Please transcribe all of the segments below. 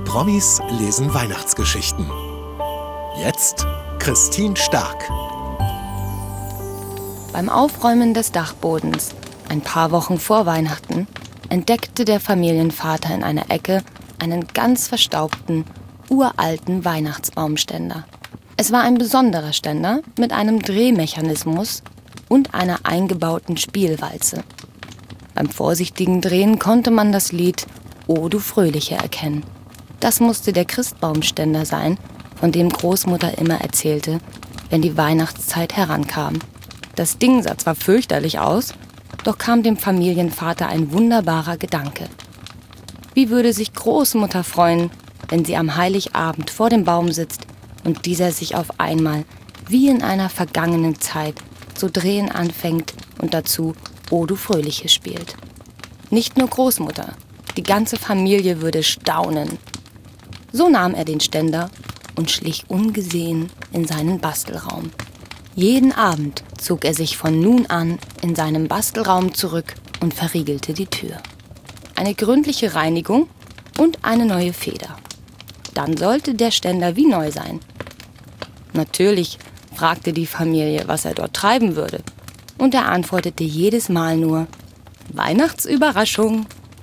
Promis lesen Weihnachtsgeschichten. Jetzt Christine Stark. Beim Aufräumen des Dachbodens, ein paar Wochen vor Weihnachten, entdeckte der Familienvater in einer Ecke einen ganz verstaubten, uralten Weihnachtsbaumständer. Es war ein besonderer Ständer mit einem Drehmechanismus und einer eingebauten Spielwalze. Beim vorsichtigen Drehen konnte man das Lied »O du Fröhliche« erkennen. Das musste der Christbaumständer sein, von dem Großmutter immer erzählte, wenn die Weihnachtszeit herankam. Das Ding sah zwar fürchterlich aus, doch kam dem Familienvater ein wunderbarer Gedanke. Wie würde sich Großmutter freuen, wenn sie am Heiligabend vor dem Baum sitzt und dieser sich auf einmal, wie in einer vergangenen Zeit, zu drehen anfängt und dazu »O du Fröhliche« spielt. Nicht nur Großmutter, die ganze Familie würde staunen. So nahm er den Ständer und schlich ungesehen in seinen Bastelraum. Jeden Abend zog er sich von nun an in seinem Bastelraum zurück und verriegelte die Tür. Eine gründliche Reinigung und eine neue Feder. Dann sollte der Ständer wie neu sein. Natürlich fragte die Familie, was er dort treiben würde. Und er antwortete jedes Mal nur: Weihnachtsüberraschung.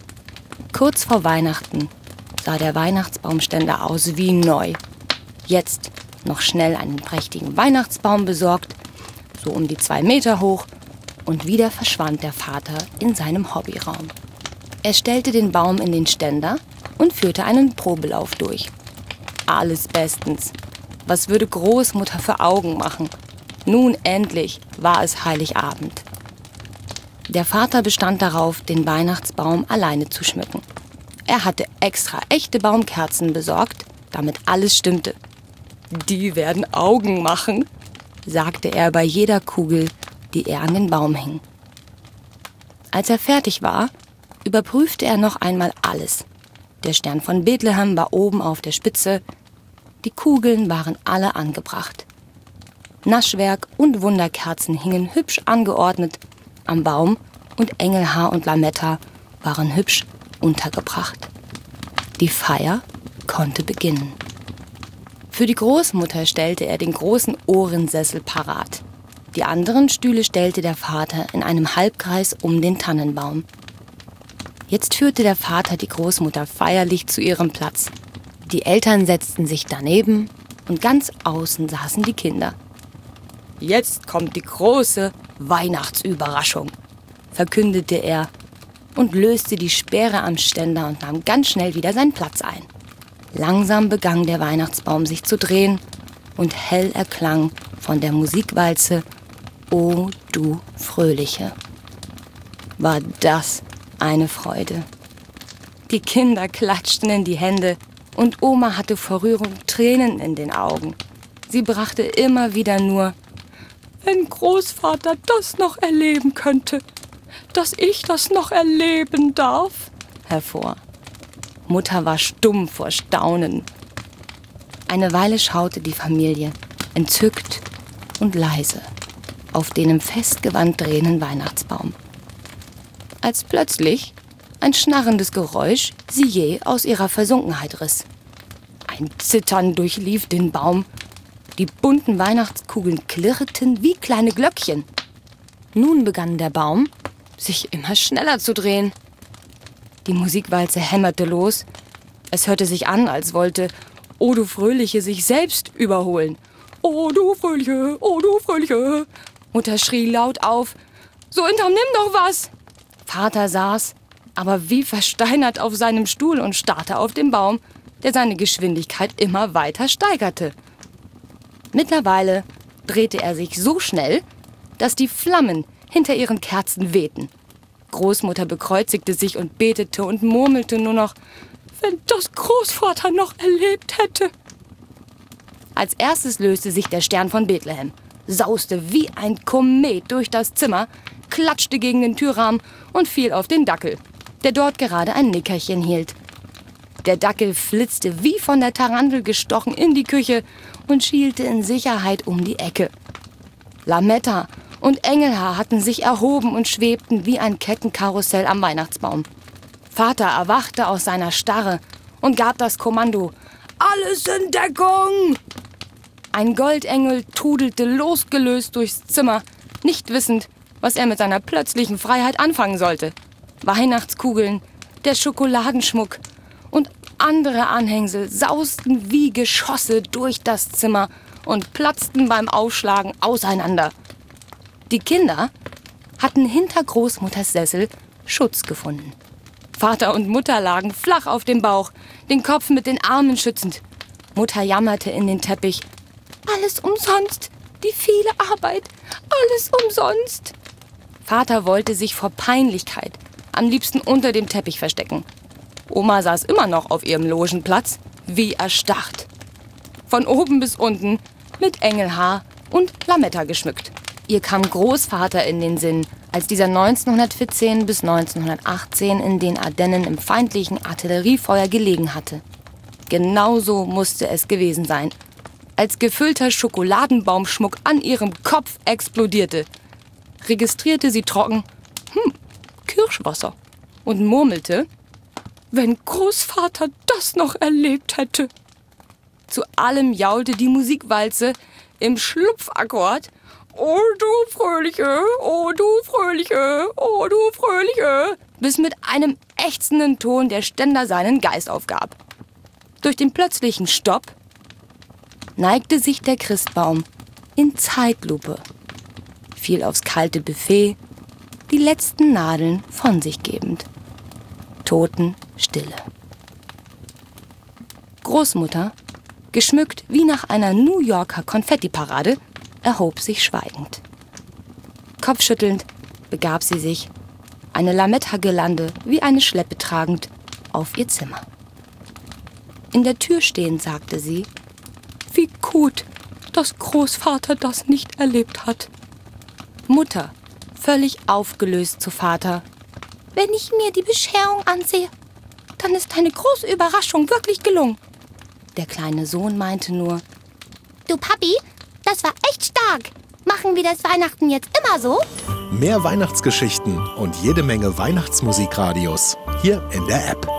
Kurz vor Weihnachten sah der Weihnachtsbaumständer aus wie neu. Jetzt noch schnell einen prächtigen Weihnachtsbaum besorgt, so um die 2 Meter hoch, und wieder verschwand der Vater in seinem Hobbyraum. Er stellte den Baum in den Ständer und führte einen Probelauf durch. Alles bestens. Was würde Großmutter für Augen machen? Nun endlich war es Heiligabend. Der Vater bestand darauf, den Weihnachtsbaum alleine zu schmücken. Er hatte extra echte Baumkerzen besorgt, damit alles stimmte. Die werden Augen machen, sagte er bei jeder Kugel, die er an den Baum hing. Als er fertig war, überprüfte er noch einmal alles. Der Stern von Bethlehem war oben auf der Spitze. Die Kugeln waren alle angebracht. Naschwerk und Wunderkerzen hingen hübsch angeordnet am Baum und Engelhaar und Lametta waren hübsch untergebracht. Die Feier konnte beginnen. Für die Großmutter stellte er den großen Ohrensessel parat. Die anderen Stühle stellte der Vater in einem Halbkreis um den Tannenbaum. Jetzt führte der Vater die Großmutter feierlich zu ihrem Platz. Die Eltern setzten sich daneben und ganz außen saßen die Kinder. Jetzt kommt die große Weihnachtsüberraschung, verkündete er und löste die Sperre am Ständer und nahm ganz schnell wieder seinen Platz ein. Langsam begann der Weihnachtsbaum sich zu drehen und hell erklang von der Musikwalze »O du Fröhliche«. War das eine Freude. Die Kinder klatschten in die Hände und Oma hatte vor Rührung Tränen in den Augen. Sie brachte immer wieder nur: Wenn Großvater das noch erleben könnte, dass ich das noch erleben darf, hervor. Mutter war stumm vor Staunen. Eine Weile schaute die Familie, entzückt und leise, auf den im Festgewand drehenden Weihnachtsbaum. Als plötzlich ein schnarrendes Geräusch sie jäh aus ihrer Versunkenheit riss. Ein Zittern durchlief den Baum. Die bunten Weihnachtskugeln klirrten wie kleine Glöckchen. Nun begann der Baum, sich immer schneller zu drehen. Die Musikwalze hämmerte los. Es hörte sich an, als wollte »O du Fröhliche« sich selbst überholen. »O du Fröhliche, o du Fröhliche«. Mutter schrie laut auf: »So unternimm doch was!« Vater saß, aber wie versteinert auf seinem Stuhl und starrte auf den Baum, der seine Geschwindigkeit immer weiter steigerte. Mittlerweile drehte er sich so schnell, dass die Flammen hinter ihren Kerzen wehten. Großmutter bekreuzigte sich und betete und murmelte nur noch: Wenn das Großvater noch erlebt hätte. Als erstes löste sich der Stern von Bethlehem, sauste wie ein Komet durch das Zimmer, klatschte gegen den Türrahmen und fiel auf den Dackel, der dort gerade ein Nickerchen hielt. Der Dackel flitzte wie von der Tarantel gestochen in die Küche und schielte in Sicherheit um die Ecke. Lametta und Engelhaar hatten sich erhoben und schwebten wie ein Kettenkarussell am Weihnachtsbaum. Vater erwachte aus seiner Starre und gab das Kommando: Alles in Deckung! Ein Goldengel trudelte losgelöst durchs Zimmer, nicht wissend, was er mit seiner plötzlichen Freiheit anfangen sollte. Weihnachtskugeln, der Schokoladenschmuck und andere Anhängsel sausten wie Geschosse durch das Zimmer und platzten beim Aufschlagen auseinander. Die Kinder hatten hinter Großmutters Sessel Schutz gefunden. Vater und Mutter lagen flach auf dem Bauch, den Kopf mit den Armen schützend. Mutter jammerte in den Teppich: Alles umsonst, die viele Arbeit, alles umsonst. Vater wollte sich vor Peinlichkeit am liebsten unter dem Teppich verstecken. Oma saß immer noch auf ihrem Logenplatz, wie erstarrt. Von oben bis unten mit Engelhaar und Lametta geschmückt. Ihr kam Großvater in den Sinn, als dieser 1914 bis 1918 in den Ardennen im feindlichen Artilleriefeuer gelegen hatte. Genauso musste es gewesen sein, als gefüllter Schokoladenbaumschmuck an ihrem Kopf explodierte. Registrierte sie trocken: Kirschwasser, und murmelte: Wenn Großvater das noch erlebt hätte. Zu allem jaulte die Musikwalze im Schlupfakkord: Oh du Fröhliche, oh du Fröhliche, oh du Fröhliche, bis mit einem ächzenden Ton der Ständer seinen Geist aufgab. Durch den plötzlichen Stopp neigte sich der Christbaum in Zeitlupe, fiel aufs kalte Buffet, die letzten Nadeln von sich gebend. Totenstille. Großmutter, geschmückt wie nach einer New Yorker Konfettiparade, erhob sich schweigend. Kopfschüttelnd begab sie sich, eine Lametta-Girlande wie eine Schleppe tragend, auf ihr Zimmer. In der Tür stehend sagte sie: Wie gut, dass Großvater das nicht erlebt hat. Mutter, völlig aufgelöst zu Vater: Wenn ich mir die Bescherung ansehe, dann ist eine große Überraschung wirklich gelungen. Der kleine Sohn meinte nur: Du Papi, das war echt stark. Machen wir das Weihnachten jetzt immer so? Mehr Weihnachtsgeschichten und jede Menge Weihnachtsmusikradios hier in der App.